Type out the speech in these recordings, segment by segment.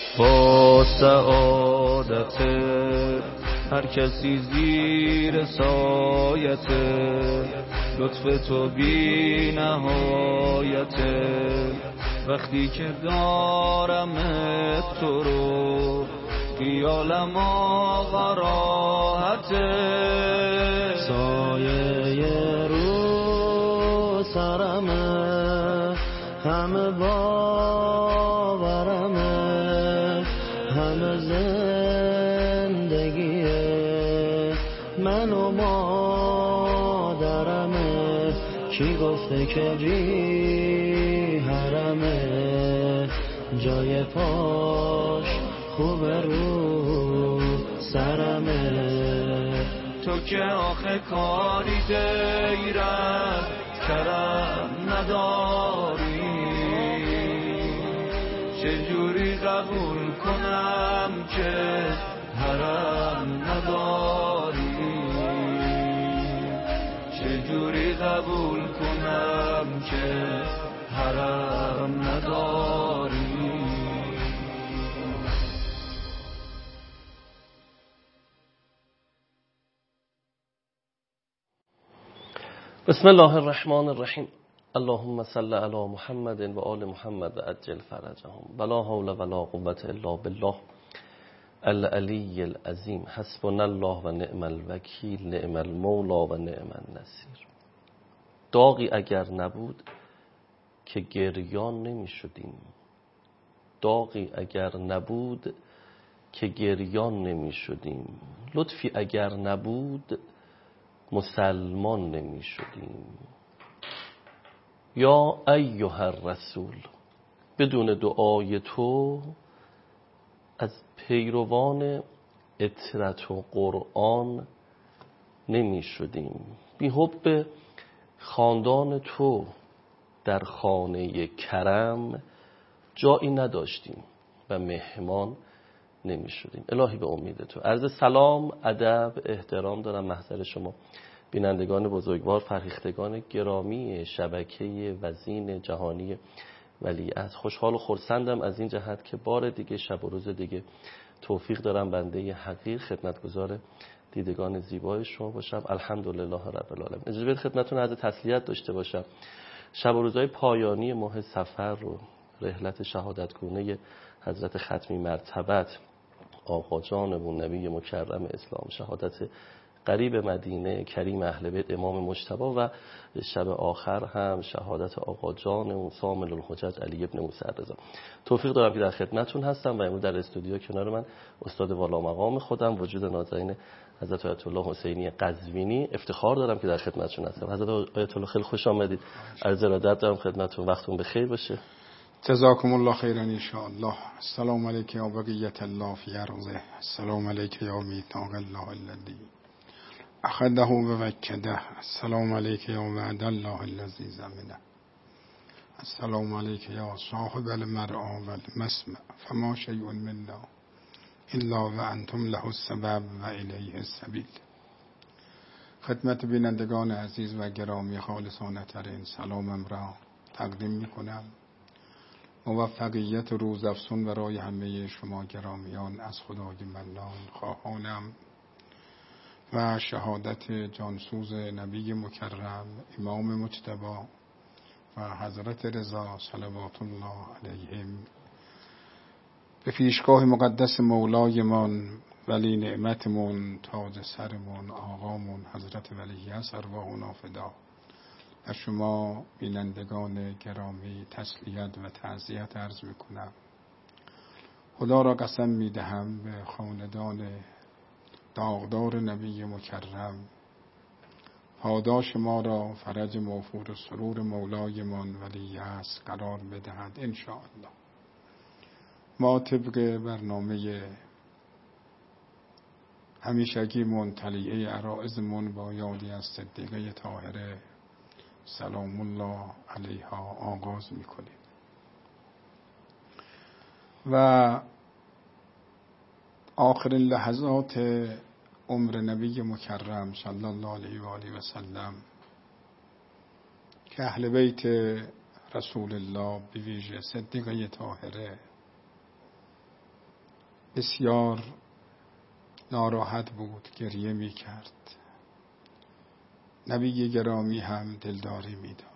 با سعادت هر کسی زیر سایت لطف تو بی نهایت. وقتی که دارم تو رو خیالم آقا راحته. سایه رو سرمه همه باورمه، همه زندگیه من و مادرمه. کی گفته که بی حرمه جای پاش خوب رو سرمه. تو که آخه کاری غیرت کرم نداری، چجوری قبول کنم که حرم نداری؟ چجوری قبول کنم که حرم نداری؟ بسم الله الرحمن الرحیم. اللهم صل علی محمد و آل محمد و عجل فرجهم ولا حول ولا قوة الا بالله العلی العظیم. حسبنا الله و نعم الوکیل، نعم المولا و نعم النصیر. داغی اگر نبود که گریان نمی شدیم، داغی اگر نبود که گریان نمی شدیم، لطفی اگر نبود مسلمان نمی شدیم. یا ایها الرسول، بدون دعای تو از پیروان اطرت و قرآن نمی شدیم. بی حب خاندان تو در خانه کرم جایی نداشتیم و مهمان نمی شدیم. الهی به امید تو عرض سلام، ادب، احترام دارم محضر شما بینندگان بزرگوار، فرهیختگان گرامی شبکه وزین جهانی ولیعهد. خوشحال و خرسندم از این جهت که بار دیگه شب و روز دیگه توفیق دارم بنده حقیر خدمتگزار دیدگان زیبای شما باشم. الحمدلله رب العالمین. اجازه بدید خدمتتون عرض تسلیت داشته باشم. شب و روزهای پایانی ماه صفر رو رحلت شهادتگونه حضرت ختمی مرتبت آقا جانمون نبی مکرم اسلام، شهادت قریب مدینه کریم اهل بیت امام مجتبی و شب آخر هم شهادت آقا جانمون صامل الحجج علی ابن موسی الرضا. توفیق دارم که در خدمتتون هستم و امروز در استودیو کنار من استاد والا مقام خودم وجود نازنین حضرت آیت الله حسینی قزوینی، افتخار دارم که در خدمتتون هستم. حضرت آیت الله خیلی خوش آمدید. عرض ارادت دارم خدمتتون. وقتتون بخیر باشه. جزاکم الله خیرا ان شاء الله. السلام علیک یا بقیت الله فی ارضه. السلام علیک یا میثاق الله الذی اخذه و وکده. السلام علیک یا وعد الله الذی ضمنه. السلام علیک یا صاحب المرعی و المسمع فما شیء منا الا و انتم له السبب و الیه السبیل. خدمت بینندگان عزیز و گرامی خالصانه ترین سلامم را تقدیم می کنم. موفقیت روزافزون برای همه شما گرامیان از خدای منان خواهانم و شهادت جانسوز نبی مکرم امام مجتبی و حضرت رضا صلوات الله علیهم به پیشگاه مقدس مولایمان ولی نعمتمون تاج سرمون آقامون حضرت ولیعصر ارواحنا فدا و شما بینندگان گرامی تسلیت و تعزیت عرض میکنم. خدا را قسم میدهم به خاندان داغدار نبی مکرم پاداش ما را فرج موفور و سرور مولایمان ولیعصر قرار بدهد ان شاء الله. ما طبق برنامه همیشگی منطلیعه عرائزمون با یادی از صدیقه طاهره سلام الله علیها آغاز میکنیم و آخرین لحظات عمر نبی مکرم صلی الله علیه و آله و سلم که اهل بیت رسول الله به ویژه صدیقه طاهره بسیار ناراحت بود، گریه می کرد. نبی گرامی هم دلداری می داد.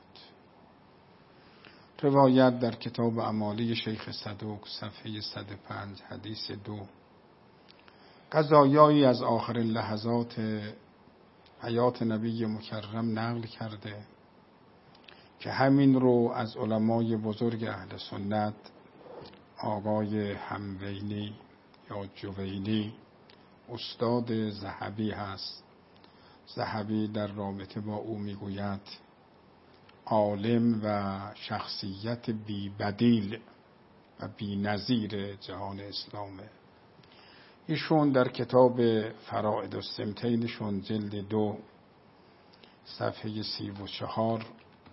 روایت در کتاب اعمالی شیخ صدوق صفحه 105 حدیث 2 قضایایی از آخر لحظات حیات نبی مکرم نقل کرده که همین رو از علمای بزرگ اهل سنت آقای هموینی یا جوینی استاد ذهبی هست. ذهبی در رابطه با او میگوید عالم و شخصیت بی بدیل و بی نظیر جهان اسلامه. ایشون در کتاب فرائد السمتینشون جلد 2 صفحه 34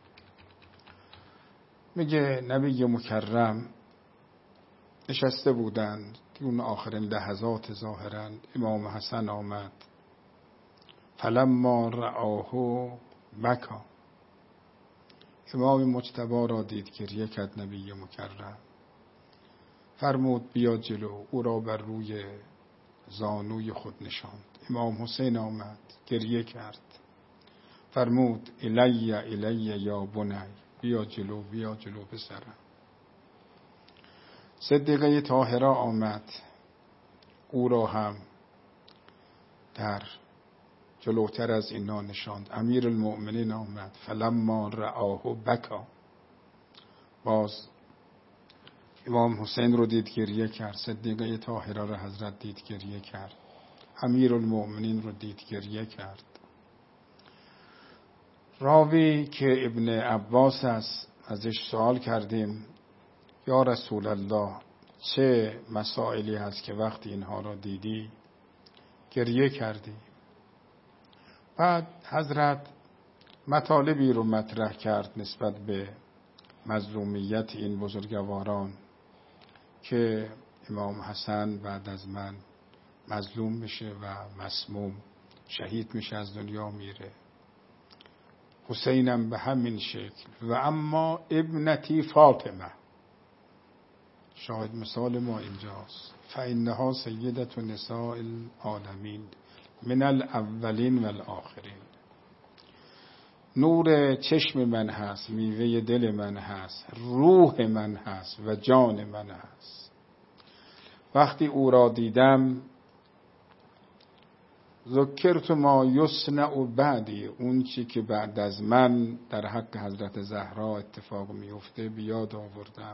میگه نبی مکرم نشسته بودند، اون آخرین لحظات ظاهرا امام حسن آمد. فلما رآه بکا، امام مجتبی را دید گریه کرد. نبی مکرم فرمود بیا جلو، او را بر روی زانوی خود نشاند. امام حسین آمد گریه کرد، فرمود الی یا بنی، بیا جلو بیا جلو پسرم. صدیقه طاهره آمد، او را هم در جلوتر از اینا نشاند. امیر المؤمنین آمد، فلما رآه بکا، باز امام حسین رو دید گریه کرد. صدیقه طاهره را حضرت دید گریه کرد. امیر المؤمنین رو دید گریه کرد. راوی که ابن عباس است ازش سوال کردیم یا رسول الله چه مسائلی هست که وقتی اینها را دیدی گریه کردی؟ بعد حضرت مطالبی رو مطرح کرد نسبت به مظلومیت این بزرگواران که امام حسن بعد از من مظلوم میشه و مسموم شهید میشه، از دنیا میره. حسینم به همین شکل. و اما ابنتی فاطمه، شاهد مثال ما اینجاست، فإنها سیدة نساء العالمین من الاولین و الاخرین. نور چشم من هست، میوه دل من هست، روح من هست و جان من هست. وقتی او را دیدم ذکرت ما یصنع بعدی، اون چی که بعد از من در حق حضرت زهرا اتفاق میفته بیاد آوردم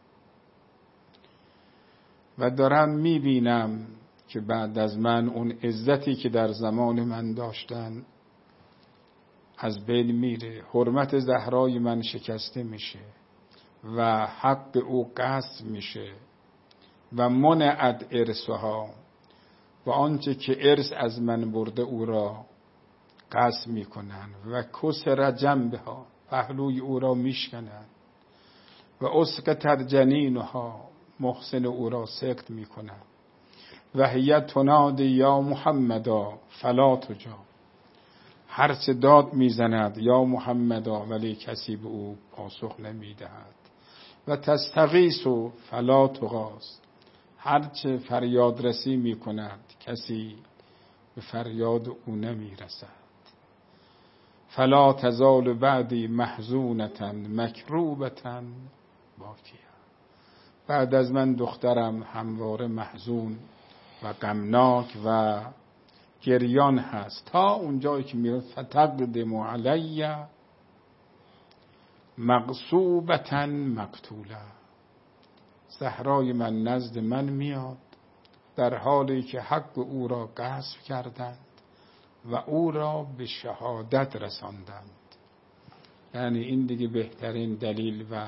و دارم میبینم که بعد از من اون عزتی که در زمان من داشتن از بین میره، حرمت زهرای من شکسته میشه و حق او قصد میشه و منعت ارثها، و آنچه که ارث از من برده او را قصد میکنن و کسر جنبها، پهلوی او را میشکنن و اسقطت جنینها، محسن او را سقط میکنن و هی تنادی یا محمدا فلا تجا، هر چه داد میزند یا محمدا ولی کسی به او پاسخ نمیدهد و تستغیث فلا تغاث، هر چه فریاد رسی میکند کسی به فریاد او نمیرسد. فلا تزال بعدی محزونة مکروبة باکیه، بعد از من دخترم همواره محزون و غمناک و گریان هست تا اونجایی که میره فتقدم علی مغصوبة مقتوله، زهرای من نزد من میاد در حالی که حق او را غصب کردند و او را به شهادت رساندند. یعنی این دیگه بهترین دلیل و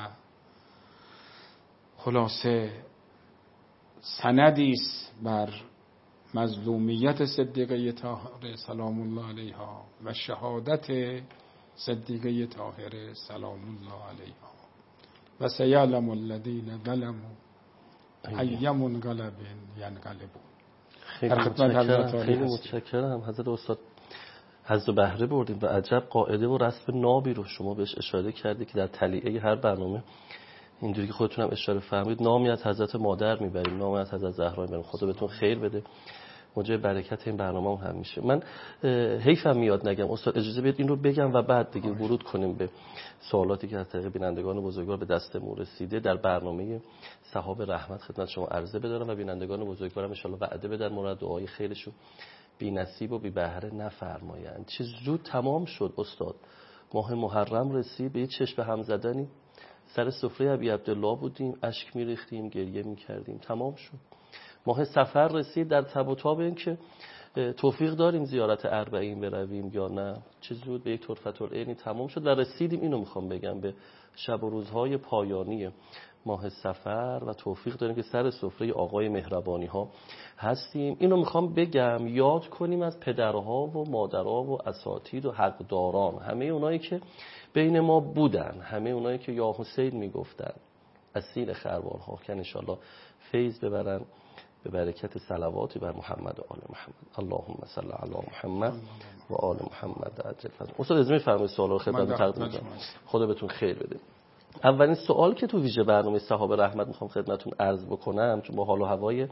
خلاصه سندی است بر مظلومیت صدیقه طاهره سلام الله علیها و شهادت صدیقه طاهره سلام الله علیها. و سیعلم الذین ظلموا ای منقلب ینقلبون. خیلی متشکرم حضرت استاد. حظ و بهره بردیم و عجب قاعده و رسم نابی رو شما بهش اشاره کردی که در تلیعه هر برنامه اینجوری که خودتونم اشاره فرمودید نامی از حضرت مادر میبریم، نامی از حضرت زهرا میبریم. خدا بهتون خیر بده، موجب برکت این برنامه هم میشه. من حیفم میاد نگم، استاد اجازه بدید این رو بگم و بعد دیگه ورود کنیم به سوالاتی که از طریق بینندگان بزرگوار به دستمون رسیده. در برنامه صحاب رحمت خدمت شما عرضه بدارم و بینندگان بزرگوارم ان شاءالله وعده بدن مورد دعای خیرشون بی نصیب و بی بهره نفرمایند. چه زود تمام شد استاد، ماه محرم رسید، به یه چشم هم زدنی سر سفره ابی عبدالله بودیم، اشک میریختیم، گریه میکردیم، تمام شد. ماه صفر رسید، در تب و تاب این که توفیق داریم زیارت اربعین برویم یا نه، چه زود به یک طرفت العینی تمام شد و رسیدیم. اینو میخوام بگم به شب و روزهای پایانی ماه صفر و توفیق داریم که سر سفره آقای مهربانی ها هستیم. اینو میخوام بگم یاد کنیم از پدرها و مادرها و اساتید و حقداران، همه اونایی که بین ما بودن، همه اونایی که یا حسین میگفتن، اصیل خروار ها که انشالله فیض ببرن به برکت صلواتی بر محمد و آل محمد. اللهم صل علی محمد و آل محمد عجل فضل. استاد از میفرمایید سوالا رو خدمت تقدیم کنم. خدا بهتون خیر بده. اولین سوال که تو ویژه برنامه صحاب رحمت میخوام خدمتتون عرض بکنم، چون با حال و هوای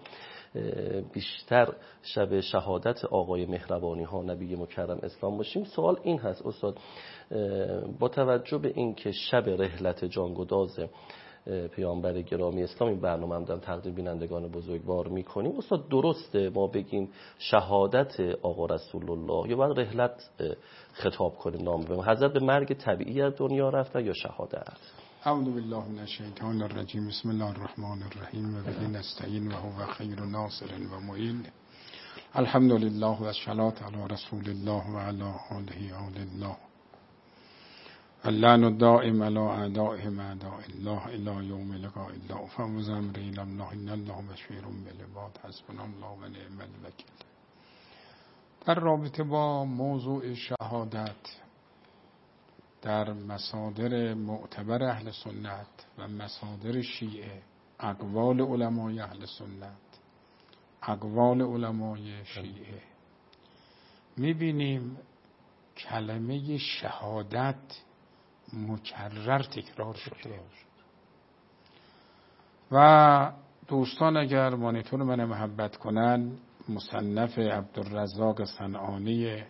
بیشتر شب شهادت آقای مهربانی ها نبی مکرم اسلام باشیم، سوال این هست استاد، با توجه به این که شب رحلت جانگداز پیامبر گرامی اسلام این برنامه هم دارم تقدیم بینندگان بزرگوار میکنیم، استاد درسته ما بگیم شهادت آقا رسول الله یا باید رحلت خطاب کنیم نام ببریم؟ حضرت به مرگ طبیعی از دنیا رفتن یا شهادت؟ اعوذ بالله من الشیطان الرجیم، بسم الله الرحمن الرحیم و به نستعین و هو خیر ناصر و معین. الحمد لله و الصلاة علی رسول الله و علی آله آل الله. اللعن الدائم على اعدائهم اعداء الله الى یوم لقاء الله. فوز امری الى الله ان الله بشیر بالعباد حسبنا الله و نعم الوکیل. در رابطه با موضوع شهادت در مصادر معتبر اهل سنت و مصادر شیعه، اقوال علمای اهل سنت، اقوال علمای شیعه، میبینیم کلمه شهادت مکرر تکرار شده و دوستان اگر مانیتور من محبت کنن مصنف عبدالرزاق صنعانی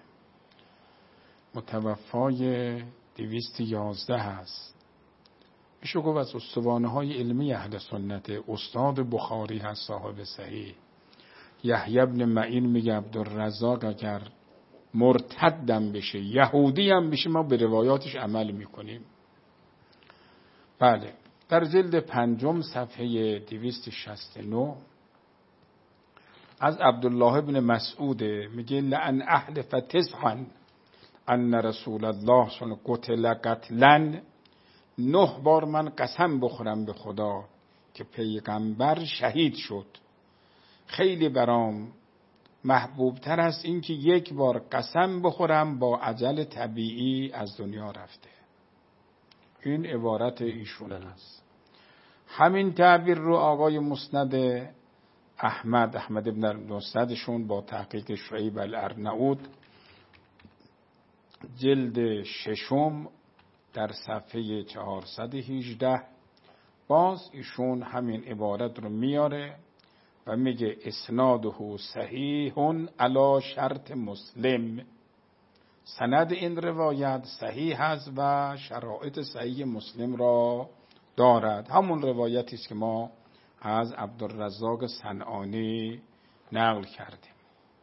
متوفای 211 هست، میشه گفت از استوانه های علمی اهل سنت. استاد بخاری هست صاحب صحیح. یحیی بن معین میگه عبدالرزاق اگر مرتدم بشه، یهودی هم بشه، ما به روایاتش عمل میکنیم. بله، در جلد 5 صفحه 269 از عبدالله بن مسعود میگه لعن اهل فتسعن ان رسول الله صلی قتل قتلا. 9 بار من قسم بخورم به خدا که پیغمبر شهید شد، خیلی برام محبوب تر است این که 1 بار قسم بخورم با اجل طبیعی از دنیا رفته. این عبارت ایشون است. همین تعبیر رو آقای مسند احمد ابن مسندشون با تحقیق شعیب الارناؤوط جلد 6 در صفحه 418 باز ایشون همین عبارت رو میاره و میگه اسناده صحیح علی شرط مسلم. سند این روایت صحیح است و شرایط صحیح مسلم را دارد. همون روایتی است که ما از عبدالرزاق صنعانی نقل کردیم.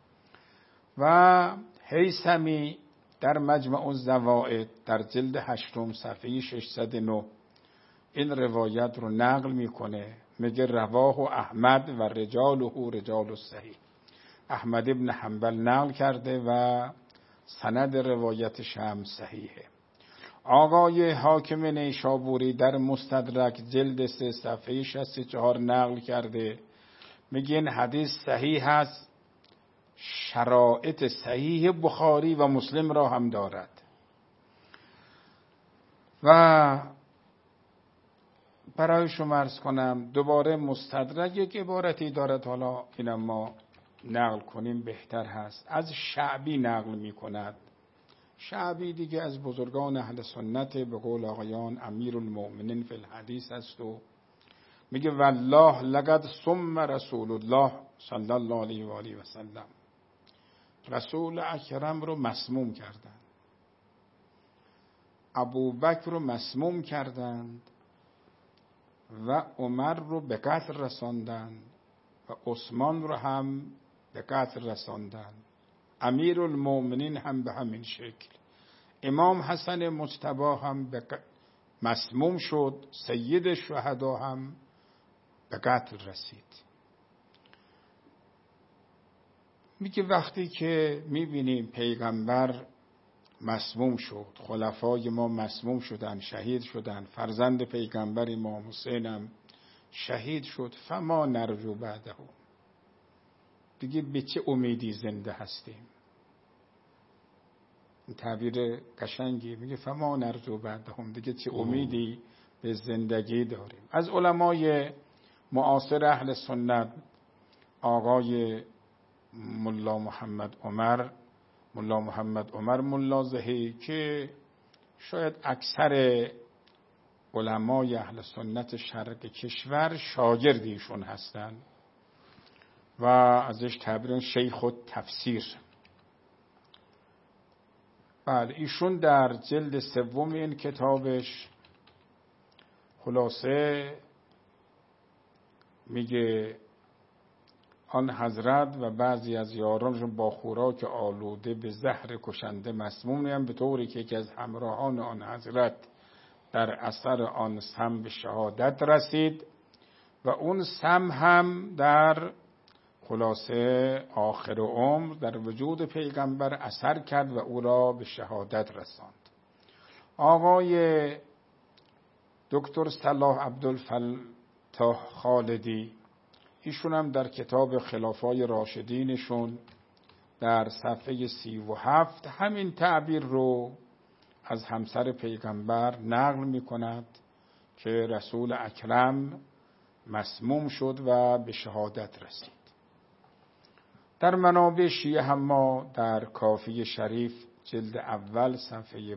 و هیثمی در مجمع الزوائد در جلد 8 صفحه 609 این روایت رو نقل میکنه، میگه رواه احمد و رجاله رجال صحیح. احمد ابن حنبل نقل کرده و سند روایتش هم صحیحه. آقای حاکم نیشابوری در مستدرک جلد 3 صفحه 64 نقل کرده، میگه این حدیث صحیح است، شرایط صحیح بخاری و مسلم را هم دارد. و برای شما عرض کنم دوباره مستدرک یک عبارتی دارد، حالا اینم ما نقل کنیم بهتر هست. از شعبی نقل می کند شعبی دیگه از بزرگان اهل سنت به قول آقایان امیرالمؤمنین فی الحدیث است و میگه والله لقد سم رسول الله صلی الله علیه و آله و سلم، رسول اکرم رو مسموم کردند، ابوبکر رو مسموم کردند و عمر رو به قتل رساندند و عثمان رو هم به قتل رساندند، امیرالمؤمنین هم به همین شکل، امام حسن مجتبی هم مسموم شد، سید شهدا هم به قتل رسید. میگه وقتی که میبینیم پیغمبر مسموم شد، خلفای ما مسموم شدن، شهید شدن، فرزند پیغمبر امام حسین هم شهید شد، فما نرجو بعده، دیگه به چه امیدی زنده هستیم؟ این تعبیر قشنگی، میگه فما نرجو بعدهم، دیگه چه امیدی به زندگی داریم؟ از علمای معاصر اهل سنت آقای ملا محمد عمر ملازهی که شاید اکثر علمای اهل سنت شرق کشور شاگردیشون هستند و ازش تعبیر شیخ التفسیر. بله، ایشون در جلد سوم این کتابش خلاصه میگه آن حضرت و بعضی از یارانشون با خوراک آلوده به زهر کشنده مسموم میشن، به طوری که یکی از همراهان آن حضرت در اثر آن سم به شهادت رسید و اون سم هم در خلاصه آخر عمر در وجود پیغمبر اثر کرد و او را به شهادت رساند. آقای دکتر صلاح عبدالفتاح خالدی ایشون هم در کتاب خلفای راشدینشون در صفحه 37 همین تعبیر رو از همسر پیغمبر نقل می کند که رسول اکرم مسموم شد و به شهادت رسید. در منابع شیعه هم ما در کافی شریف جلد اول صفحه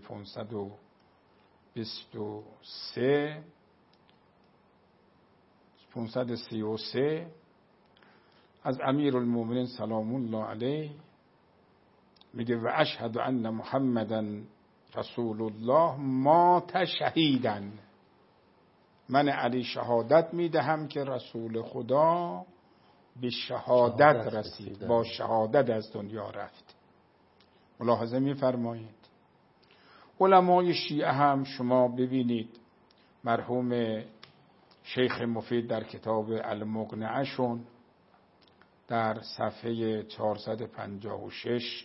533 از امیرالمؤمنین سلام الله علیه میگه و اشهد ان محمدًا رسول الله مات شهیداً، من علی شهادت میدهم که رسول خدا به شهادت رسید، با شهادت از دنیا رفت. ملاحظه میفرمایید علمای شیعه هم شما ببینید مرحوم شیخ مفید در کتاب المقنعه‌شون در صفحه 456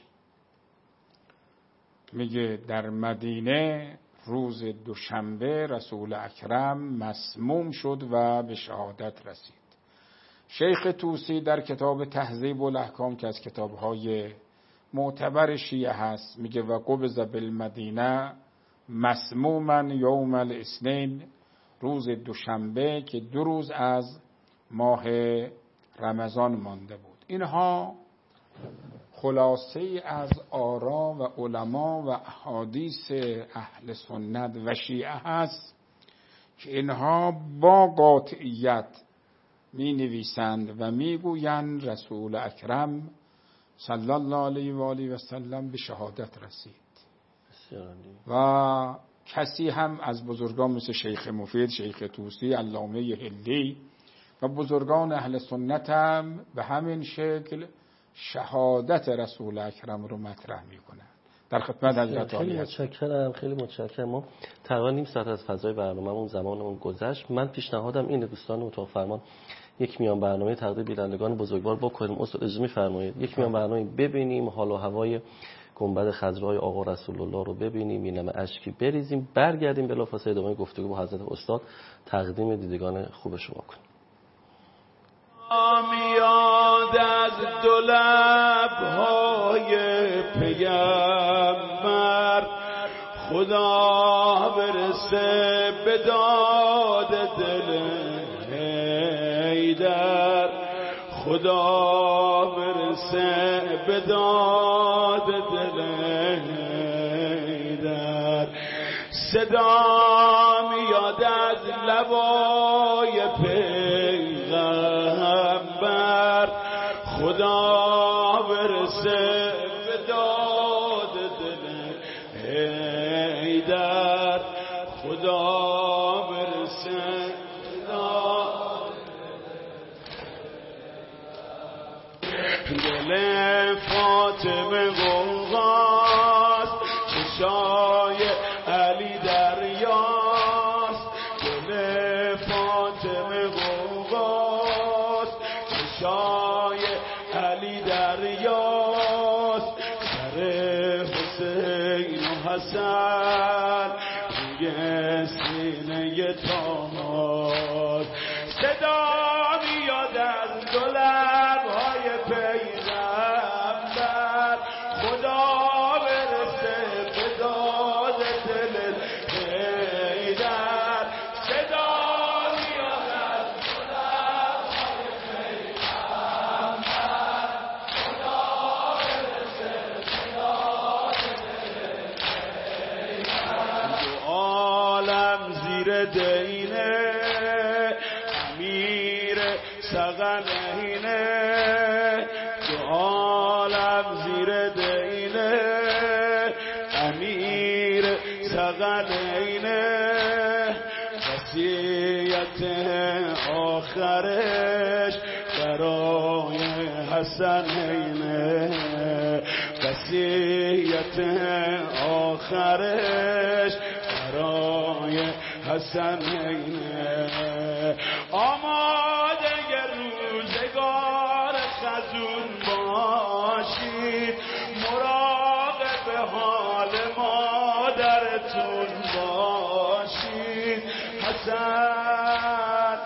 میگه در مدینه روز دوشنبه رسول اکرم مسموم شد و به شهادت رسید. شیخ طوسی در کتاب تهذیب الاحکام که از کتاب‌های معتبر شیعه هست میگه و قبض بالمدینه مسموما یوم الاثنین، روز دوشنبه که 2 روز از ماه رمضان مانده بود. اینها خلاصه از آرا و علما و احادیث اهل سنت و شیعه هست که اینها با قاطعیت می نویسند و می گویند رسول اکرم صلی الله علیه و آله و سلم به شهادت رسید و کسی هم از بزرگان مثل شیخ مفید، شیخ طوسی، علامه هلی و بزرگان اهل سنت هم به همین شکل شهادت رسول اکرم رو مطرح میکنن. در خدمت حضرت عالی هستم. خیلی متشکرم. ما تقریبا نیم ساعت از فضای برنامه‌مون زمانمون گذشت. من پیشنهادم اینه دوستان اتاق فرمان یک میان برنامه تقدیر بینندگان بزرگوار بکنیم. استاد اجازه می‌فرمایید یک میان برنامه ببینیم، حال و هوای گنبد خضرای آقا رسول الله رو ببینیم، این همه اشکی بریزیم، برگردیم بلافاصله ادامه گفتگو با حضرت استاد تقدیم دیدگان خوب شما کنیم. میاد از دو لب‌های پیغمبر، خدا برسه به داد دل حیدر، خدا برسه به داد دل صدا میاد از لبای پیغمبر خدا برسه به داد دل حیدر خدا برسه به داد دل فاطمه غوغاست چشای علی دریاست دل فاطمه غوغاست چشای علی دریاست سر حسین و حسن روی سینه تاماد صدا میاد از دو لب‌های پیغمبر خدا برسه به داد دل حیدر صدا میاد از دو لب‌های پیغمبر خدا برسه به داد دل حیدر دو عالم زیر دینه امیر سقلینه دو عالم زیر دینه امیر سقلینه وصیت آخرش برای حسنینه وصیت آخرش برای حسنینه آماده روزگار خزون باشید مراقب حال مادرتون باشید حسن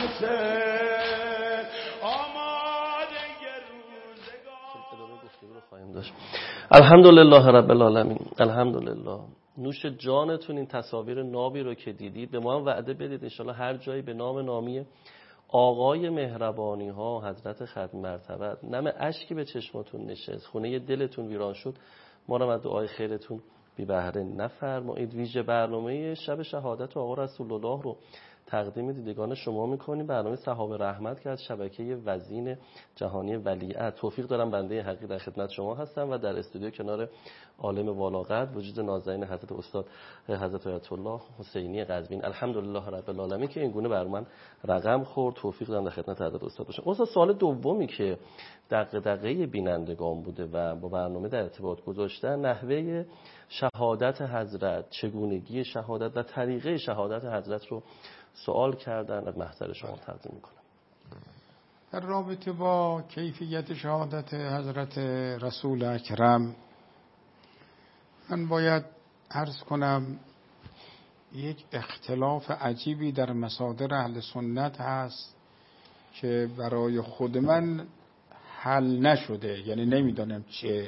حسین آماده روزگار ادامه گفتگو رو خواهیم داشت. الحمدلله رب العالمین. الحمدلله. نوش جانتون این تصاویر نابی رو که دیدید به ما هم وعده بدید انشالله هر جایی به نام نامی آقای مهربانی ها حضرت ختم مرتبت نم اشکی به چشمتون نشست خونه دلتون ویران شد ما رو از دعای خیرتون بی بهره نفرمایید. ویژه برنامه شب شهادت آقا رسول الله رو تقدیم دیدگان شما میکنیم. برنامه صحابه رحمت که از شبکه وزین جهانی ولیعهد. توفیق دارم بنده حقیر در خدمت شما هستم و در استودیو کنار عالم والاقد وجود نازنین حضرت استاد حضرت آیت الله حسینی قزوین. الحمدلله رب العالمین که این گونه بر من رقم خورد. توفیق دارم در خدمت حضرت استاد باشم. استاد سوال دومی که دغدغه بینندگان بوده و با برنامه در ارتباط گذاشتن نحوه شهادت حضرت، چگونگی شهادت و طریقه شهادت حضرت رو سوال کردن. از محضر شما تقدیم میکنم. در رابطه با کیفیت شهادت حضرت رسول اکرم من باید عرض کنم یک اختلاف عجیبی در مصادر اهل سنت هست که برای خود من حل نشده، یعنی نمیدانم چه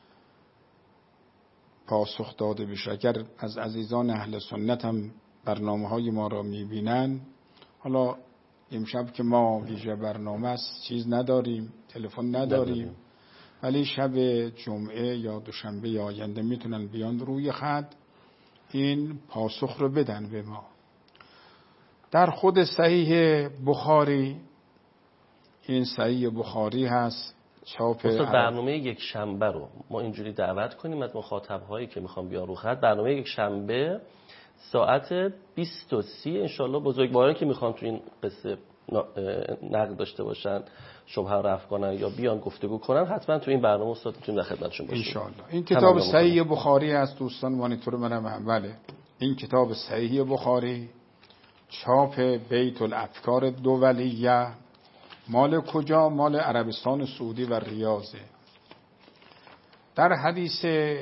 پاسخ داده بشه. اگر از عزیزان اهل سنت هم برنامه‌های ما را می‌بینن، حالا امشب که ما ویژه برنامه است چیز نداریم، تلفن نداریم، ولی شب جمعه یا دوشنبه آینده میتونن بیان روی خط این پاسخ رو بدن به ما. در خود صحیح بخاری، این صحیح بخاری هست چاپ برنامه یک شنبه رو ما اینجوری دعوت کنیم از مخاطب‌هایی که میخوام بیان رو خط. برنامه یک شنبه ساعت 20:30 انشالله بزرگوارانی که میخوان تو این قصه نقد داشته باشن، شبهه رفع کنن یا بیان گفتگو کنن، حتما تو این برنامه استاد میتونیم در خدمتشون باشیم انشالله. این کتاب صحیح بخاری است دوستان، مانیتور منم اوله. این کتاب صحیح بخاری چاپ بیت الافکار دولیه. مال کجا؟ مال عربستان سعودی و ریاضه. در حدیث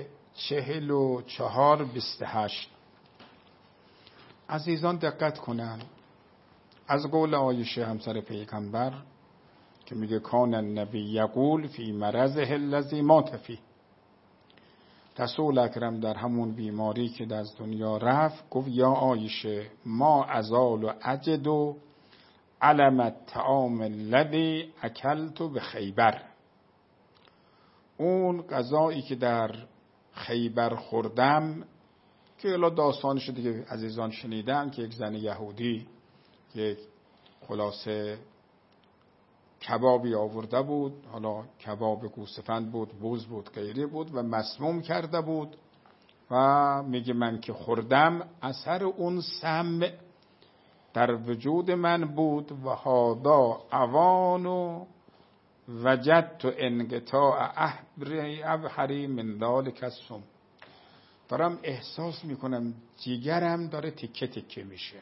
44:28 عزیزان دقت کنن، از قول عایشه همسر پیغمبر که میگه کان النبی یقول فی مرضه الذی مات فیه، رسول اکرم در همون بیماری که از دنیا رفت گفت یا عایشه ما ازال و اجد و علم الطعام الذی اکلت به خیبر، اون غذایی که در خیبر خوردم که الا داستانش دیگه عزیزان شنیدن که یک زن یهودی یک خلاصه کبابی آورده بود، حالا کباب گوسفند بود، بز بود، غیره بود و مسموم کرده بود و میگه من که خوردم اثر اون سم در وجود من بود و هادا اوانو وجدت انقطاع ابحری من ذلک السم. دارم احساس میکنم جیگرم داره تکه تکه میشه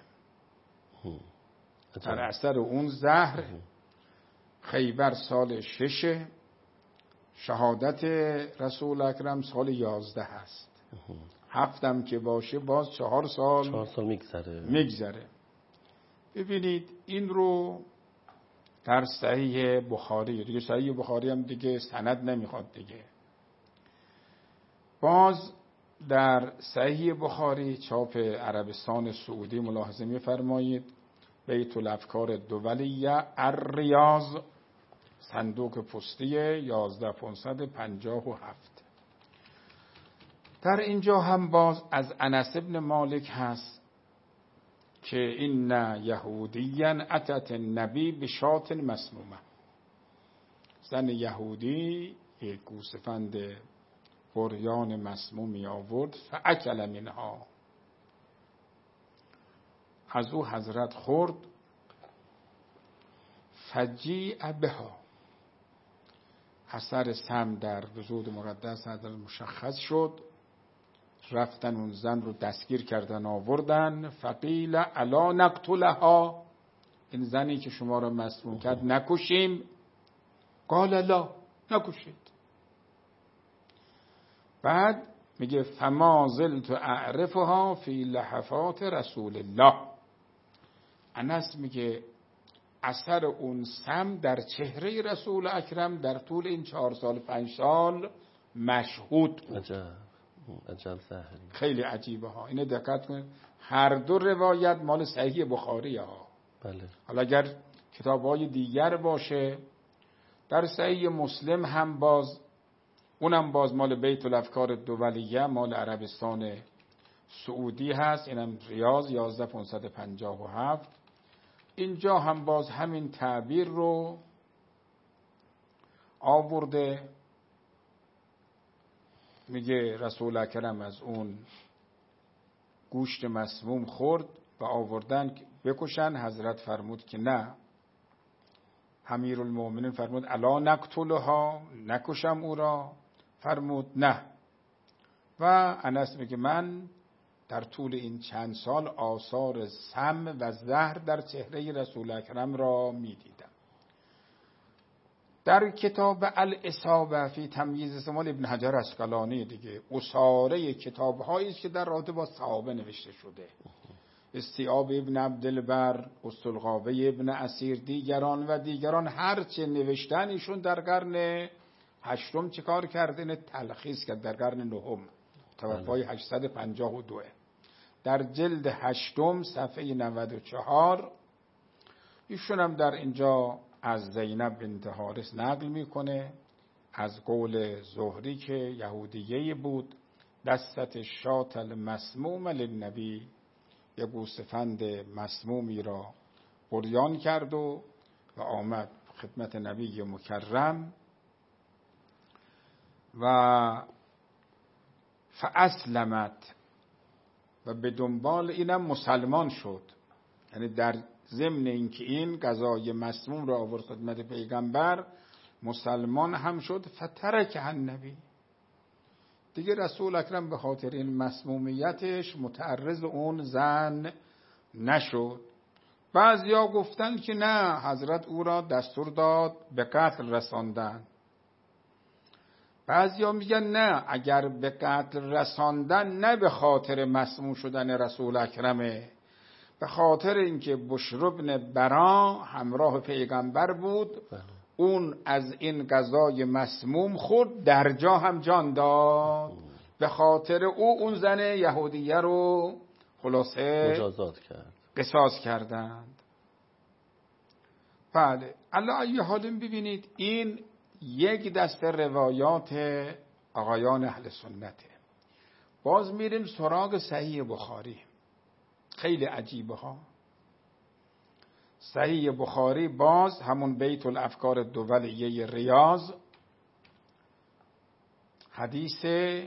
در اثر اون زهر. خیبر سال 6، شهادت رسول اکرم سال 11 هست. 7 که باشه باز 4 سال میگذره. ببینید این رو در صحیح بخاری، دیگه صحیح بخاری هم دیگه سند نمیخواد دیگه، باز در صحیح بخاری چاپ عربستان سعودی ملاحظه میفرمایید بیت الافکار دولیه الریاض، صندوق پستی 11557. در اینجا هم باز از انس بن مالک هست که این یهودیان اتت النبی بشات مسمومه. زن یهودی یک گوسفند بریان مسمومی آورد، فاکل منها، از او حضرت خورد، فجیع بها، اثر سم در وجود مقدس حضرت مشخص شد. رفتن اون زن رو دستگیر کردن آوردن، فقیل الا نقتلها، این زنی که شما رو مسموم کرد نکشیم؟ قال لا، نکشید. بعد میگه فما زلت اعرفها فی لحفات رسول الله. انس میگه اثر اون سم در چهره رسول اکرم در طول این 4 سال 5 سال مشهود بود. عجب سهری. خیلی عجیبه ها، اینو دقت کنید، هر دو روایت مال صحیح بخاری ها. بله. حالا اگر کتاب‌های دیگر باشه، در صحیح مسلم هم باز، اونم باز مال بیت الافکار دولیه، مال عربستان سعودی هست، اینم ریاض 11557. اینجا هم باز همین تعبیر رو آورده، میگه رسول اکرم از اون گوشت مسموم خورد و آوردن بکشن. حضرت فرمود که نه، امیرالمومنین فرمود الا نقتلها، نکشم او را؟ فرمود نه. و انس میگه من در طول این چند سال آثار سم و زهر در چهره رسول اکرم را میدیدم. در کتاب الاصابه فی تمییز مال ابن حجر اسقلانی دیگه اساره کتاب‌هایی است که در رابطه با صحابه نوشته شده، استیاب ابن عبدالبر، استلغابه ابن اسیر، دیگران و دیگران، هرچه نوشتن ایشون در قرن 8 چیکار کردن؟ تلخیص کرد در قرن 9 توفای 852 در جلد 8 صفحه 94. ایشون هم در اینجا از زینب بنت حارث نقل میکنه از قول زهری که یهودیه بود، دستت شات المسموم للنبی، یه گوسفند مسمومی را بریان کرد و آمد خدمت نبی مکرم و فاسلمت، و به دنبال اینم مسلمان شد. یعنی در ضمن اینکه این غذای مسموم را آورد خدمت پیغمبر، مسلمان هم شد. فترک النبی، دیگه رسول اکرم به خاطر این مسمومیتش متعرض اون زن نشد. بعضیا گفتن که نه، حضرت او را دستور داد به قتل رساندن. بعضیا میگن نه، اگر به قتل رساندن نه به خاطر مسموم شدن رسول اکرمه، به خاطر اینکه بشر بن برا همراه پیغمبر بود، اون از این غذای مسموم خود در جا هم جان داد، به خاطر او اون زن یهودیه رو خلاصه مجازات کرد، قصاص کردند. بله، علی ای حال ببینید این یک دسته روایات آقایان اهل سنته. باز میریم سراغ صحیح بخاری. خیلی عجیبه ها. صحیح بخاری باز همون بیت الافکار دولیه ریاض، حدیث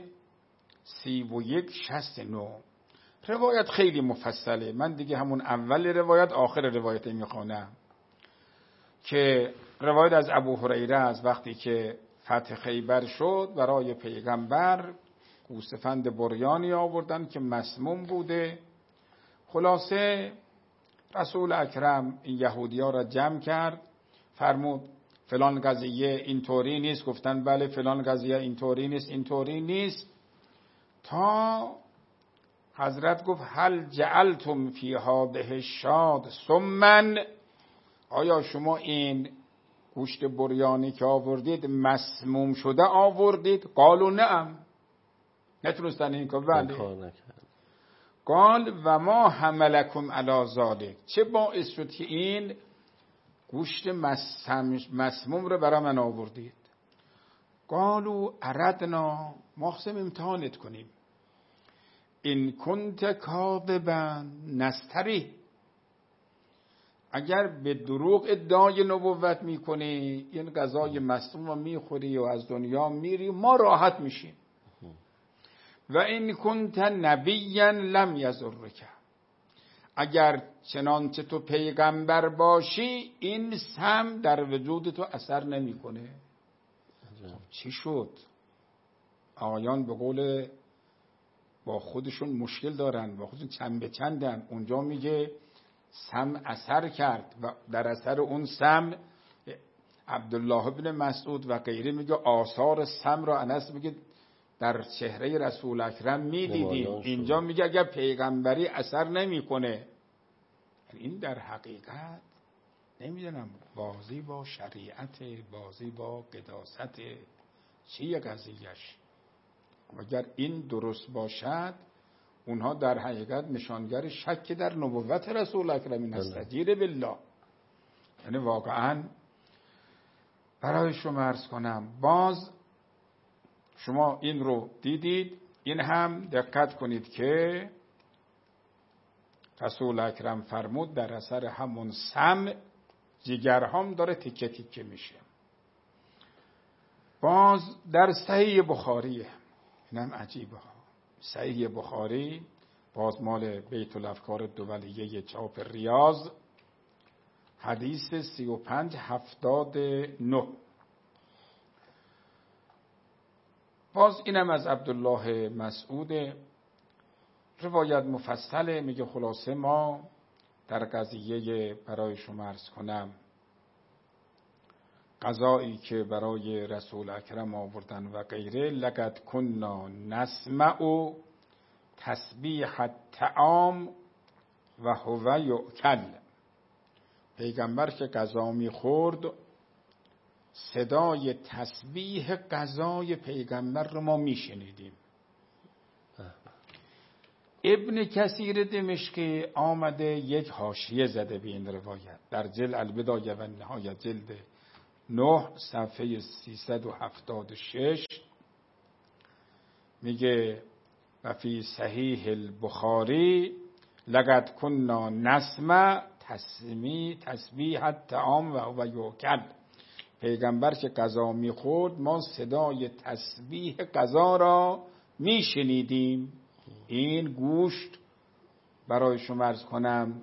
3169. روایت خیلی مفصله، من دیگه همون اول روایت آخر روایت میخوانم که روایت از ابو هریره از وقتی که فتح خیبر شد برای پیغمبر گوسفند بریانی آوردن که مسموم بوده. خلاصه رسول اکرم این یهودی‌ها را جمع کرد، فرمود فلان قضیه اینطوری نیست، گفتن بله فلان قضیه اینطوری نیست تا حضرت گفت هل جعلتم فی هذه الشاة سما، آیا شما این گوشت بریانی که آوردید مسموم شده آوردید؟ قالوا نعم، نتونستن این که بله. قال و ما حملکم علی ذلک، چه باعث شد که این گوشت مسموم رو برای من آوردید؟ قالوا اردنا، ما خواستیم امتحانت کنیم، این کنت کاذبا نستری، اگر به دروغ ادعای نبوت میکنی این غذای مسموم رو میخوری و از دنیا میری ما راحت میشیم. و این کنت نبیا لم یضرک، اگر چنانچه تو پیغمبر باشی این سم در وجود تو اثر نمیکنه. چی شد؟ آقایان به قول با خودشون مشکل دارن، با خودشون چند به چندن. اونجا میگه سم اثر کرد و در اثر اون سم عبدالله بن مسعود و غیره میگه آثار سم را انس میگه در چهره رسول اکرم میدیدیم. اینجا میگه اگر پیغمبری اثر نمیکنه. این در حقیقت نمیدونم بازی با شریعت، بازی با قداست، چیه قضیهش؟ اگر این درست باشد اونها در حقیقت نشانگر شک در نبوت رسول اکرم نستجیر بالله. یعنی واقعا برای شما عرض کنم، باز شما این رو دیدید، این هم دقت کنید که رسول اکرم فرمود در اثر همون سم جگرهام داره تیکه تیکه میشه. باز در صحیح بخاریه، اینم عجیبه ها. صحیح بخاری باز مال بیت الافکار دولیه چاپ ریاض، حدیث 3579. باز اینم از عبدالله مسعود، روایت مفصله. میگه خلاصه ما در قضیه برای شما عرض کنم قضایی که برای رسول اکرم آوردن و غیره، لقد کنا نسمع تسبیح الطعام و هو یؤکل، پیغمبر که غذا میخورد صدای تسبیح غذای پیغمبر رو ما میشنیدیم. ابن کثیر دمشقی آمده یک حاشیه زده به این روایت در جلد البدایه و نهایه جلد 9 صفحه 376 میگه و فی صحیح البخاری لقد کنا نسمع تسبیح الطعام و هو یؤکل، پیغمبر که غذا میخورد ما صدای تسبیح غذا را میشنیدیم. این گوشت برای شما عرض کنم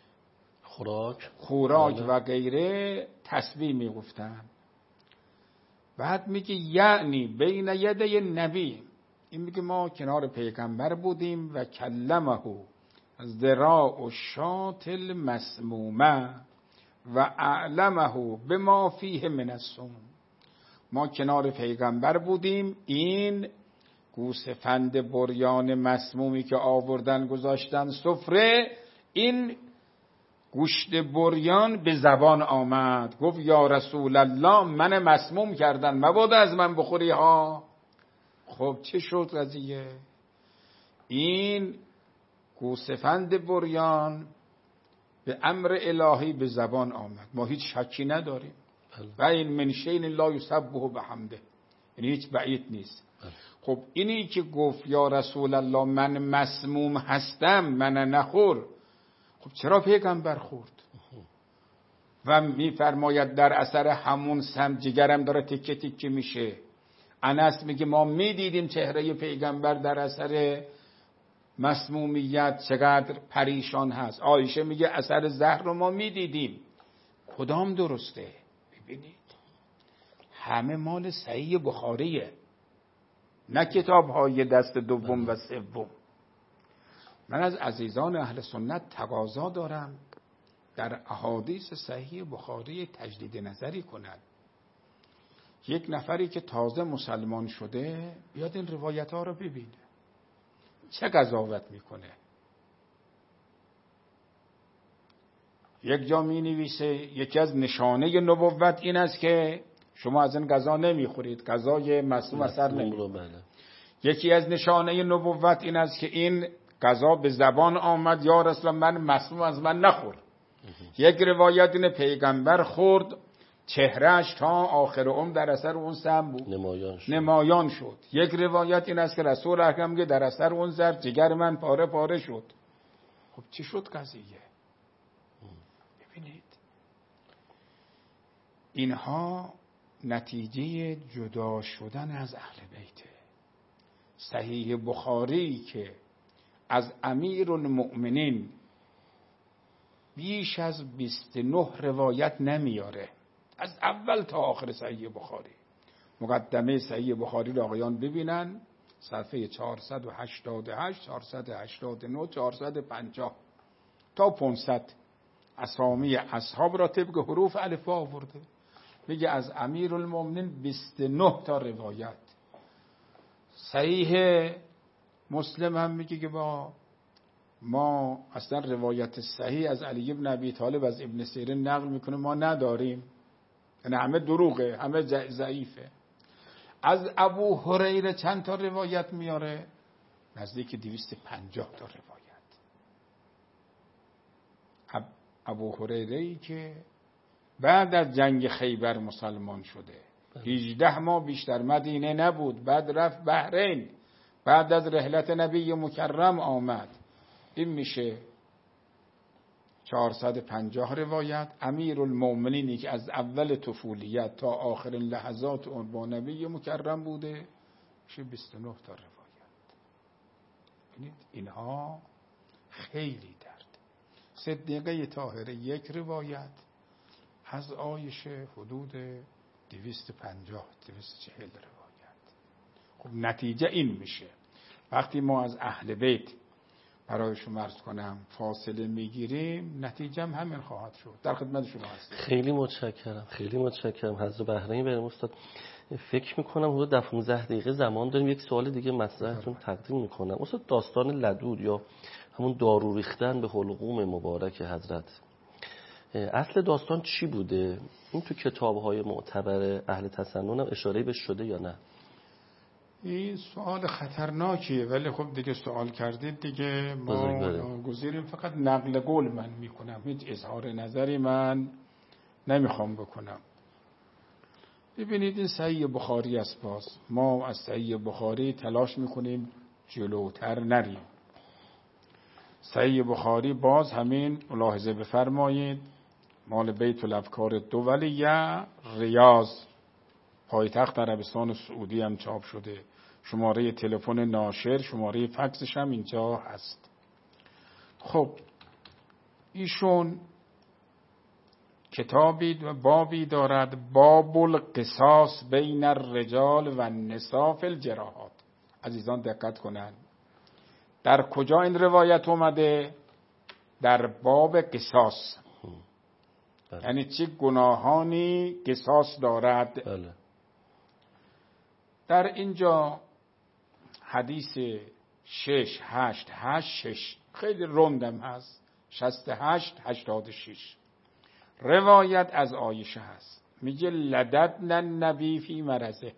خوراک و غیره تسبیح میگفتن. بعد میگه یعنی بین یدی نبی، این میگه ما کنار پیغمبر بودیم و کلمه ذراع الشاة المسمومه و اعلمه بما فیه من السم، ما کنار پیغمبر بودیم، این گوسفند بریان مسمومی که آوردن گذاشتن سفره، این گوشت بریان به زبان آمد، گفت یا رسول الله من مسموم کردن، مبادا از من بخوری ها. خب چه شد قضیه؟ این گوسفند بریان به امر الهی به زبان آمد، ما هیچ شکی نداریم. و این من شیء لا یسبح بحمده، یعنی هیچ بعید نیست. خب اینی که گفت یا رسول الله من مسموم هستم من نخور، خب چرا پیغمبر خورد؟ و میفرماید در اثر همون سم جگرم داره تکه تکه میشه. انس میگه ما میدیدیم چهره پیغمبر در اثر مسمومیت چقدر پریشان هست. عایشه میگه اثر زهر رو ما میدیدیم. کدام درسته؟ ببینید همه مال صحیح بخاریه، نه کتاب های دست دوم و سوم. من از عزیزان اهل سنت تقاضا دارم در احادیث صحیح بخاری تجدید نظری کنند. یک نفری که تازه مسلمان شده بیاد این روایت ها رو ببینه چه قضاوت میکنه. یک جا می نویسه یکی از نشانه نبوت این است که شما از این غذا نمیخورید، غذای مسموم اثر نمیکنه. یکی از نشانه نبوت این است که این غذا به زبان آمد یا رسول من مسموم از من نخور. یک روایت این پیغمبر خورد چهرهش تا آخر عمر در اثر اون سم بود نمایان شد. یک روایت این است که رسول اکرم که در اثر اون زهر جگر من پاره پاره شد. خب چی شد قضیه؟ ببینید اینها نتیجه جدا شدن از اهل بیته. صحیح بخاری که از امیرالمؤمنین بیش از 29 روایت نمیاره، از اول تا آخر صحیح بخاری. مقدمه صحیح بخاری رو آقایان ببینن، صفحه 488 489 450 تا 500 اسامی اصحاب را طبق حروف الفبا آورده. میگه از امیرالمؤمنین 29 تا روایت. صحیح مسلم هم میگه که ما اصلا روایت صحیح از علی ابن ابی طالب از ابن سیرین نقل میکنه ما نداریم، یعنی همه دروغه، همه ضعیفه. از ابو هریره چند تا روایت میاره؟ نزدیک 250 تا روایت. ابو هریره‌ای که بعد از جنگ خیبر مسلمان شده، 18 ماه بیشتر مدینه نبود، بعد رفت بحرین، بعد از رحلت نبی مکرم آمد. این میشه 450 روایت. امیرالمؤمنینی که از اول طفولیت تا آخرین لحظات اون با نبی مکرم بوده میشه 29 تا روایت. ببینید اینها خیلی درد. صدیقه طاهره یک روایت، از عایشه حدود 250 240 روایت. خب نتیجه این میشه وقتی ما از اهل بیت برای شما عرض کنم فاصله میگیریم، نتیجه هم همین خواهد شد. در خدمت شما هستم. خیلی متشکرم حضرت بحرین. بریم استاد، فکر میکنم حدود 15 دقیقه زمان داریم، یک سوال دیگه مطرحتون تقدیم میکنم. استاد داستان لدود یا همون دارو ریختن به حلقوم مبارک حضرت، اصل داستان چی بوده؟ این تو کتاب‌های معتبر اهل تسنن هم اشاره بهش شده یا نه؟ این سوال خطرناکیه، ولی خب دیگه سوال کردید دیگه، ما گزیریم. فقط نقل قول من میکنم، هیچ اظهار نظری من نمیخوام بکنم. ببینید این صحیح بخاری است. باز ما از صحیح بخاری تلاش میکنیم جلوتر نریم. صحیح بخاری باز همین ملاحظه بفرمایید، مال بیت الافکار دولیه ریاض، پایتخت عربستان سعودی هم چاپ شده. شماره تلفن ناشر، شماره فکسش هم اینجا هست. خب ایشون کتابی و بابی دارد، باب القصاص بین الرجال و النساء فی الجراحات. عزیزان دقت کنند، در کجا این روایت اومده؟ در باب قصاص. یعنی چه گناهانی قصاص دارد. بله. در اینجا حدیث 6 خیلی رندم هست، 68-86 روایت از عایشه هست. میگه لدتنا النبی فی مرضه.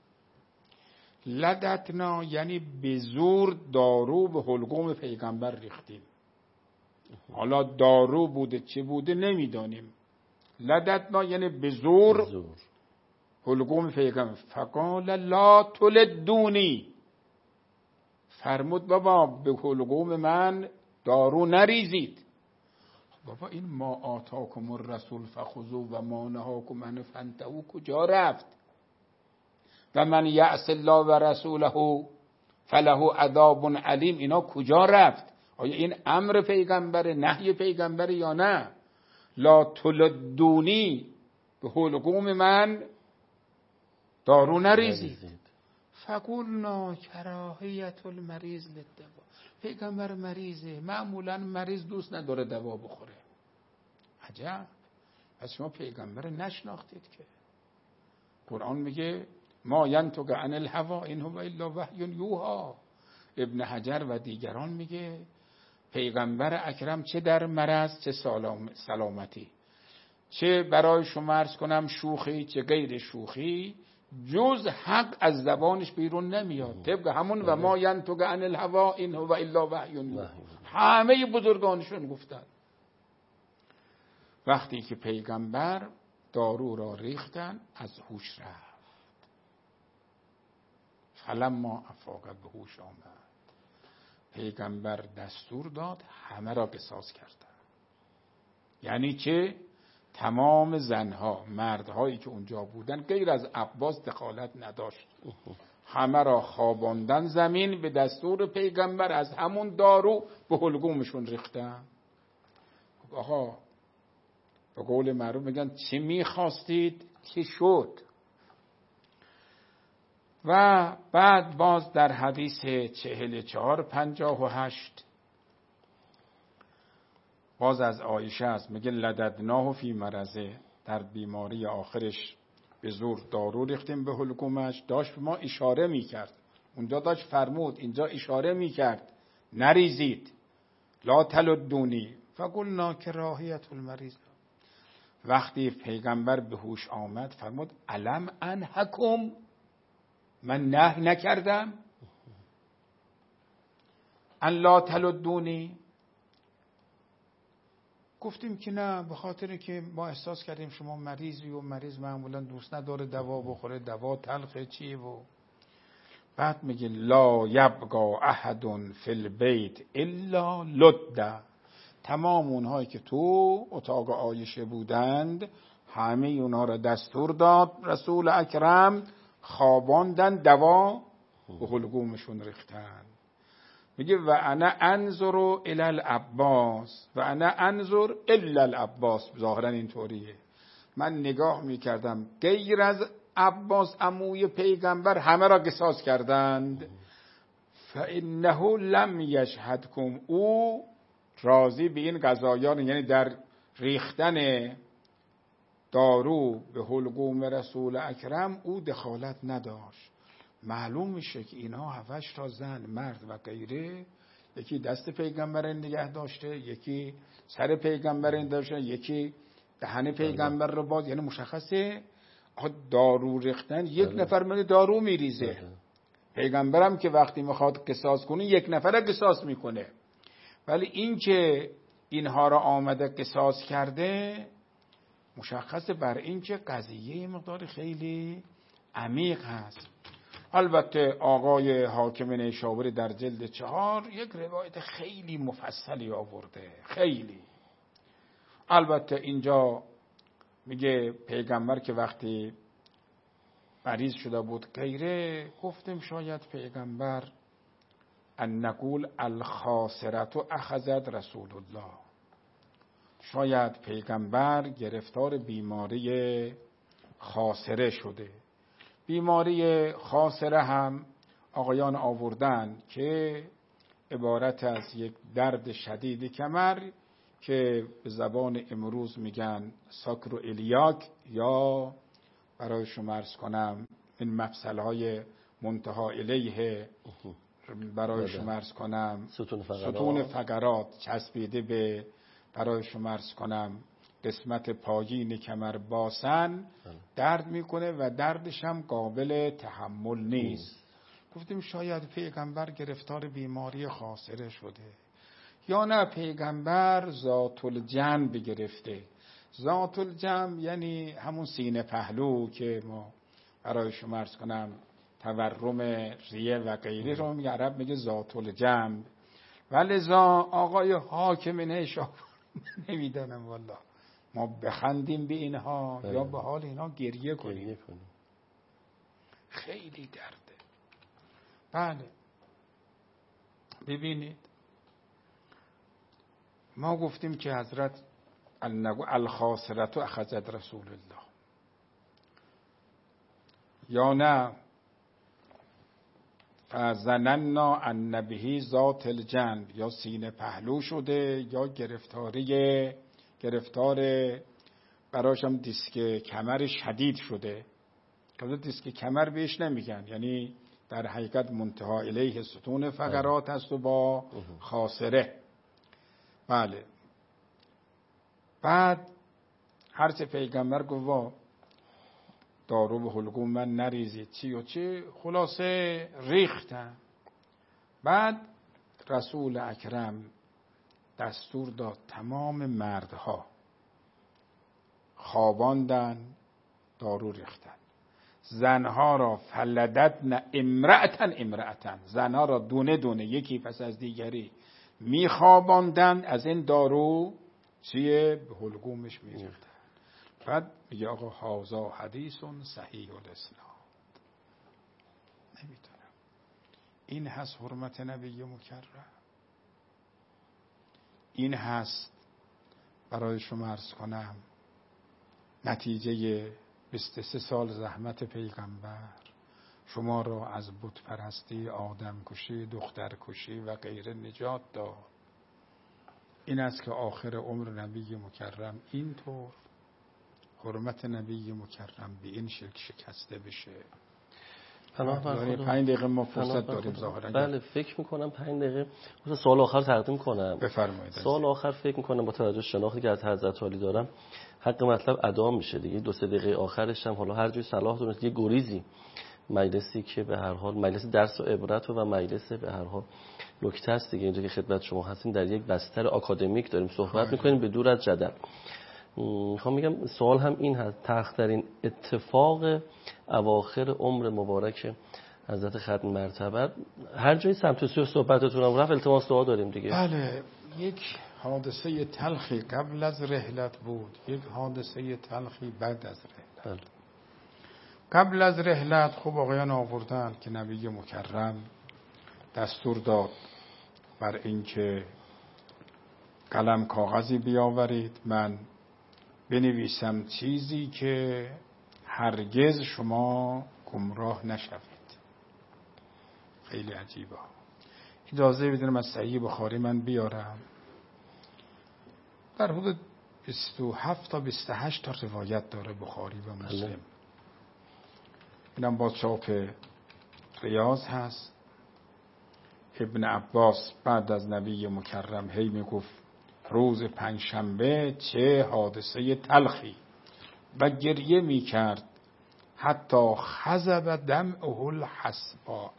لدتنا یعنی به زور دارو به حلقوم پیغمبر ریختیم. حالا دارو بوده چه بوده نمیدانیم. لدتنا یعنی به زور حلقوم پیغمبر فقال لا تلدونی، فرمود بابا به حلقوم من دارو نریزید. بابا این ما آتاکم الرسول فخذوه و ما نهاکم عنه فانتهوا کجا رفت؟ و من یعص الله و رسوله فله عذاب علیم، اینا کجا رفت؟ آیا این امر پیغمبر، نهی پیغمبر یا نه؟ لا تلدونی، به حلقوم من دارو نریزید. فقلنا کراهیت المریض للدوا، پیغمبر مریضه، معمولا مریض دوست نداره دوا بخوره. عجب، پس شما پیغمبر نشناختید که. قرآن میگه ما ینطق عن الهوا ان هو الا وحی یوحی. ابن حجر و دیگران میگه پیغمبر اکرم چه در مرض چه سلامتی، چه برای شما عرض کنم شوخی چه غیر شوخی، جز حق از زبانش بیرون نمیاد. طبق همون و ما ینطق عن الهوا ان هو الا وحی یوحی، همه بزرگانشون گفتن. وقتی که پیغمبر دارو را ریختن از هوش رفت. فلما افاق، به هوش آمد، پیغمبر دستور داد همه را قصاص کردن. یعنی چه؟ تمام زنها، مردهایی که اونجا بودن غیر از عباس دخالت نداشت، همه را خواباندن زمین، به دستور پیغمبر از همون دارو به حلقومشون ریختن. آقا به قول معروف میگن چی میخواستید که شد. و بعد باز در حدیث 4458 باز از عایشه است، میگه لددناه فی مرضه، در بیماری آخرش به زور دارو ریختیم به حلقومش. داشت به ما اشاره میکرد، اونجا داشت فرمود، اینجا اشاره میکرد نریزید. لا تلدونی فقلنا کراهیت المریض. وقتی پیغمبر به هوش آمد فرمود الم انهکم، من نهی نکردم ان لا تلدونی؟ گفتیم که نه، به خاطر که ما احساس کردیم شما مریضی و مریض معمولا دوست نداره دوا بخوره، دوا تلخه چیه. و بعد میگه لا یبقى احد فی البیت الا لد، تمام اونهایی که تو اتاق عایشه بودند همه اونها را دستور داد رسول اکرم، خواباندن، دوا به حلقومشون ریختن. میگه و انا انظر الی العباس و انا انظر الا العباس، ظاهرا اینطوریه، من نگاه میکردم غیر از عباس عموی پیغمبر همه را قصاص کردند. فانه لم یشهدکم، او راضی به این قضایان، یعنی در ریختن دارو به حلقوم رسول اکرم او دخالت نداشت. معلوم میشه که اینا هفتش تا زن، مرد و غیره، یکی دست پیغمبر نگه داشته، یکی سر پیغمبر داشته، یکی دهن پیغمبر رو باز، یعنی مشخصه دارو ریختن یک نفر من دارو میریزه. پیغمبرم که وقتی میخواد قصاص کنه یک نفر قصاص میکنه، ولی این که اینها را آمده قصاص کرده مشخصه بر این که قضیه مقدار خیلی عمیق هست. البته آقای حاکم نیشابوری در جلد 4 یک روایت خیلی مفصلی آورده، خیلی. البته اینجا میگه پیغمبر که وقتی مریض شده بود غیره، گفتیم شاید پیغمبر ان نقول الخاسرت اخذت رسول الله، شاید پیغمبر گرفتار بیماری خاسره شده. بیماری خاسره هم آقایان آوردن که عبارت از یک درد شدید کمر که به زبان امروز میگن ساکرو الیاک، یا برای شما عرض کنم این مفصل‌های منتها الیه، برای شما عرض کنم ستون فقرات چسبیده به، برای شما عرض کنم قسمت پایین کمر باسن درد میکنه و دردش هم قابل تحمل نیست. گفتیم شاید پیغمبر گرفتار بیماری خاصره شده، یا نه پیغمبر ذات الجنب گرفته. ذات الجنب یعنی همون سینه پهلو که ما برای شما عرض کنم تورم ریه و غیره رو میگه، عرب میگه ذات الجنب. ولذا آقای حاکم نیشابور نمیدانم والله ما بخندیم به اینها یا به حال اینها گریه کنیم. خیلی درده. بله ببینید ما گفتیم که حضرت الخاسرت اخذت رسول الله یا نه فظننا ان به ذات الجنب، یا سینه پهلو شده یا گرفتار براشم دیسک کمر شدید شده. که دیسک کمر بهش نمیگن، یعنی در حقیقت منتهی الیه ستون فقرات هست و با خاسره. بله. بعد هر چه پیغمبر گفت دارو به حلقوم من نریزید چی و چی، خلاصه ریختن. بعد رسول اکرم دستور داد تمام مردها خواباندن دارو ریختن، زنها را فلدتن امرأتن، زنها را دونه دونه یکی پس از دیگری میخواباندن، از این دارو چیه به حلقومش میریختن. بعد میگه آقا هازا حدیث صحیح الاسناد. نمیدونم این هست حرمت نبی مکرم، این هست برای شما عرض کنم نتیجه 23 سال زحمت پیغمبر شما را از بت پرستی، آدم کشی، دختر کشی و غیره نجات داد. این است که آخر عمر نبی مکرم اینطور حرمت نبی مکرم به این شکل شکسته بشه. 5 دقیقه ما فرصت داریم ظاهرا. بله فکر میکنم 5 دقیقه. سوال آخر تقدیم کنم. بفرمایید. سوال آخر فکر میکنم با توجه شناختی که از حضرت علی دارم حق مطلب ادا میشه دیگه. 2-3 دقیقه آخرش هم حالا هر جوری صلاح دونست یه گریزی، مجلسی که به هر حال مجلس درس و عبرت و مجلس به هر حال نکته است دیگه. اینجا که خدمت شما هستیم در یک بستر آکادمیک داریم صحبت میکنیم به دور از جدل. میخوام میگم سوال هم این هست، تلخترین اتفاق اواخر عمر مبارک حضرت ختم مرتبه هر جایی سمت سوی صحبتتون هم رفت التماس دعا داریم دیگه. بله یک حادثه تلخی قبل از رحلت بود، یک حادثه تلخی بعد از رحلت. بله. قبل از رحلت خب آقایان آوردن که نبی مکرم دستور داد بر اینکه قلم کاغذی بیاورید، من بنویسم چیزی که هرگز شما گمراه نشوید. خیلی عجیبه. اجازه بدونم از صحیح بخاری من بیارم. در حدود 27 تا 28 تا روایت داره بخاری و مسلم. اینم با چاپ ریاض هست. ابن عباس بعد از نبی مکرم هی میگفت روز پنجشنبه چه حادثه تلخی و گریه میکرد حتی خضب دمعه الحسباء،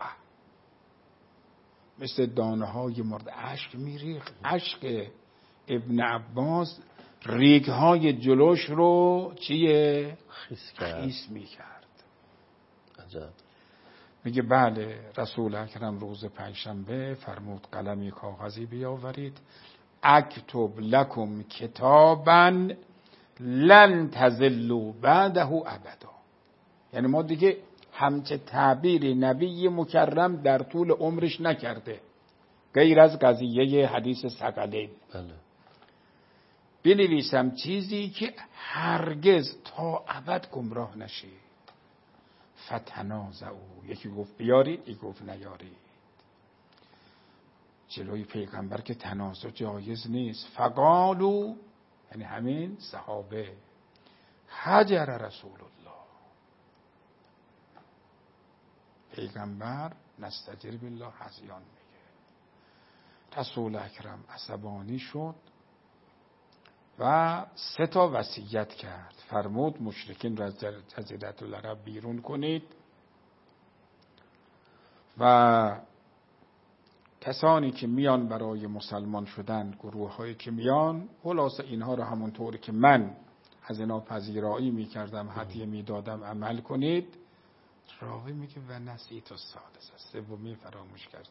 مثل دانه های مرد اشک میریخت. اشک ابن عباس ریگ های جلوش رو چیه؟ خیس میکرد. عجب. میگه بله رسول اکرم روز پنجشنبه فرمود قلمی کاغذی بیاورید، اکتب لکم کتابا لن تضلوا بعده ابدا. یعنی ما دیگه همچه تعبیری نبی مکرم در طول عمرش نکرده غیر از قضیه حدیث ثقلین. بله. بنویسم چیزی که هرگز تا ابد گمراه نشید. فتنازعوا، یکی گفت بیارید یکی گفت نیارید. جلوی پیغمبر که تنازع جایز نیست. فقالو، یعنی همین صحابه، حجر رسول الله، پیغمبر نستجر بالله هذیان میگه. رسول اکرم عصبانی شد و 3 وصیت کرد. فرمود مشرکین را از جزیره العرب بیرون کنید و کسانی که میان برای مسلمان شدن، گروه هایی که میان، خلاصه اینها رو همونطوری که من از اینا پذیرایی میکردم، هدیه میدادم عمل کنید. راوی میگه و نسیت السادسه، سومی فراموش کردم.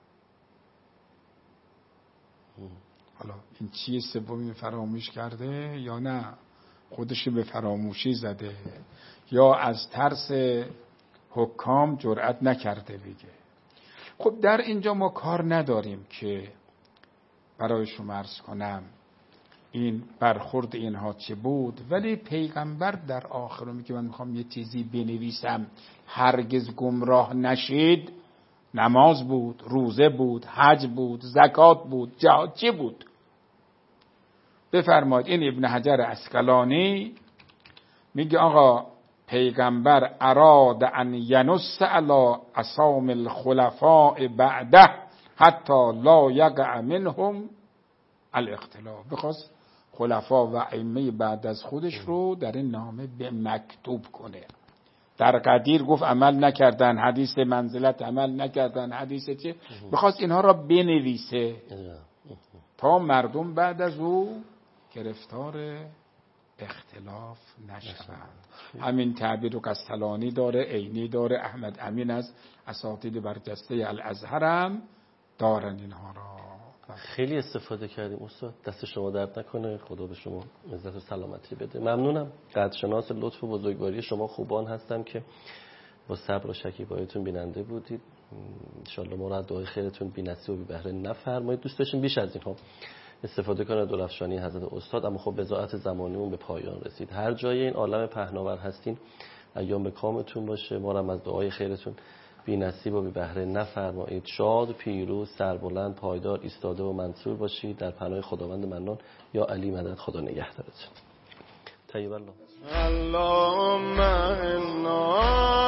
حالا این چیه سومی فراموش کرده یا نه خودش به فراموشی زده یا از ترس حکام جرأت نکرده بگه. خب در اینجا ما کار نداریم که برای شما عرض کنم این برخورد اینها چه بود، ولی پیغمبر در آخر میگه من میخوام یه چیزی بنویسم هرگز گمراه نشید. نماز بود، روزه بود، حج بود، زکات بود، جهاد، چه بود؟ بفرمایید. این ابن حجر عسقلانی میگه آقا پیغمبر اراد ان ینص علی اسام الخلفاء بعده حتی لا یقع منهم الاختلاف. بخواست خلفا و ائمه بعد از خودش رو در این نامه به مکتوب کنه. در قدیر گفت عمل نکردن، حدیث منزلت عمل نکردن، حدیث چه، بخواست اینها را بنویسه تا مردم بعد از او گرفتار اختلاف نشوند. همین تعبیر رو قسطلانی داره، عینی داره، احمد امین از اساتید برجسته الازهر هم دارن اینها را. خیلی استفاده کردیم استاد، دست شما درد نکنه، خدا به شما عزت و سلامتی بده. ممنونم. قدرشناس لطف و بزرگواری شما خوبان هستم که با صبر و شکیباییتون بیننده بودید. انشالله ما را دعای خیرتون بی نصیب و بی بهره نفرمایید. دوست داشتیم بیش از اینها استفاده کنه درفشانی حضرت استاد، اما خب بضاعت زمانیمون به پایان رسید. هر جای این عالم پهناور هستین ایام به کامتون باشه. ما را از دعای خیرتون بی نصیب و بی بهره نفرمایید. شاد، پیروز، سربلند، پایدار، ایستاده و منصور باشید در پناه خداوند منان. یا علی مدد. خدا نگهدارتون. طیب الله. اللهم انا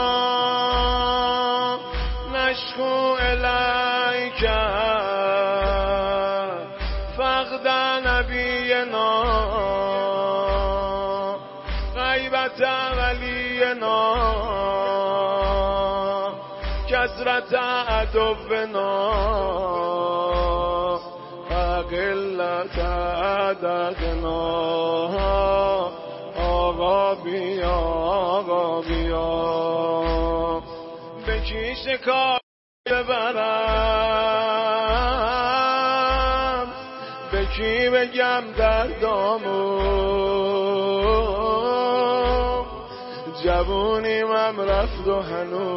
نشکو الیک فقد نبینا غیبت ولینا کثرت عدونا قلت عددنا. آقا بیا، آقا بیا، به کی شکایت ببرم، به کی بگم دردامو، جوونیم رفت و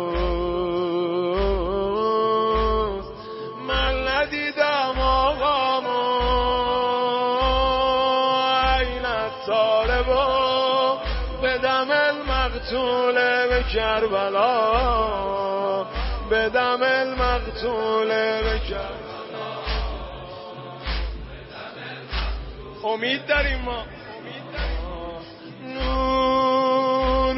هنوز من ندیدم آقامو. این طالبو بدم المقتول به کربلا، بدم المقتول به کربلا. امید داریم ما. نور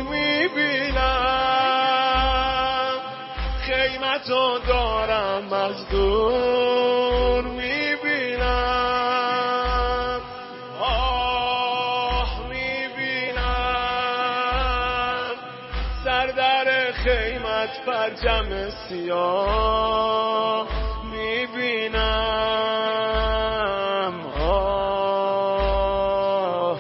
میبینم خیمتو دارم از دور میبینم، آه میبینم سردر خیمت فرجم سیاه میبینم، آه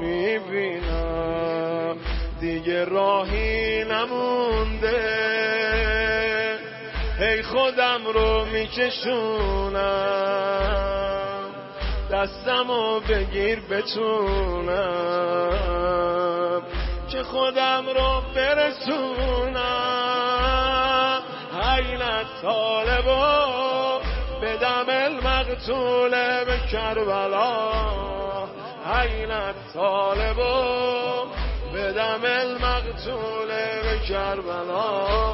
میبینم دیگه راهی نمونده، هی خودم رو میکشونم، دستمو بگیر بتونم که خودم رو برسونم. عین طالبو بدم المقتول به کربلا، عین طالبو بدم المقتول به کربلا.